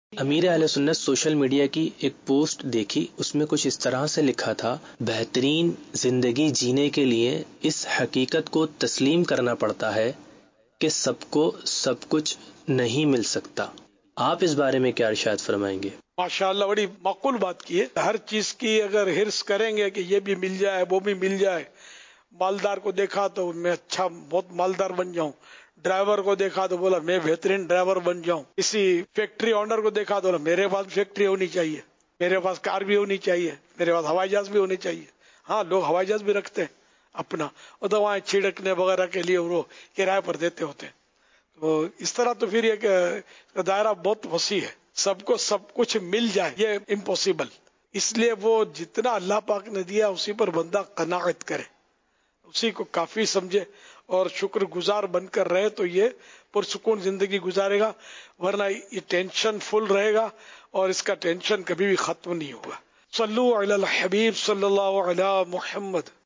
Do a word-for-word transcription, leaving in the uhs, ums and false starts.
امیر اہل سنت social media کی ایک پوسٹ دیکھی، اس میں کچھ اس طرح سے لکھا تھا: بہترین زندگی جینے کے لیے اس حقیقت کو تسلیم کرنا پڑتا ہے کہ سب کو سب کچھ نہیں مل سکتا۔ آپ اس بارے میں کیا ارشاد فرمائیں گے؟ ماشاءاللہ، بڑی معقول بات کی ہے۔ ہر چیز کی اگر ہرس کریں گے کہ یہ بھی مل جائے وہ بھی مل جائے، مالدار کو دیکھا تو میں اچھا بہت مالدار بن جاؤں، ڈرائیور کو دیکھا تو بولا میں بہترین ڈرائیور بن جاؤں، کسی فیکٹری آنر کو دیکھا تو بولا میرے پاس فیکٹری ہونی چاہیے، میرے پاس کار بھی ہونی چاہیے، میرے پاس ہوائی جہاز بھی ہونے چاہیے۔ ہاں، لوگ ہوائی جہاز بھی رکھتے ہیں اپنا، اور دوائیں چھڑکنے وغیرہ کے لیے وہ کرائے پر دیتے ہوتے ہیں۔ تو اس طرح تو پھر یہ دائرہ بہت وسیع ہے، سب کو سب کچھ مل جائے یہ امپوسیبل۔ اس لیے وہ جتنا اللہ پاک نے دیا اسی پر بندہ قناعت کرے، اسی کو کافی سمجھے اور شکر گزار بن کر رہے تو یہ پرسکون زندگی گزارے گا، ورنہ یہ ٹینشن فل رہے گا اور اس کا ٹینشن کبھی بھی ختم نہیں ہوگا۔ صلو علی الحبیب صلی اللہ علی محمد۔